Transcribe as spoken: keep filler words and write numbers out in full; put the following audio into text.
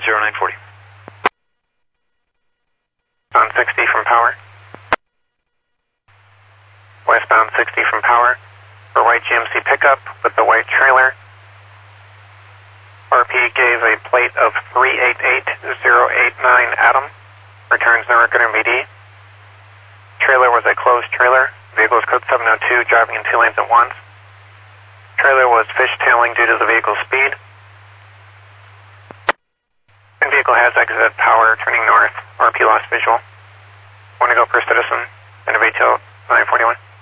zero nine forty. Bound sixty from power. Westbound sixty from power. For white G M C pickup with the white trailer. R P gave a plate of three eight eight zero eight nine Adam. Returns Newark Intermediate. Trailer was a closed trailer. Vehicle is code seven oh two, driving in two lanes at once. Trailer was fishtailing due to the vehicle's speed. And vehicle has exited power, turning north. R P lost visual. Want to go per citizen, and a V T L nine forty-one.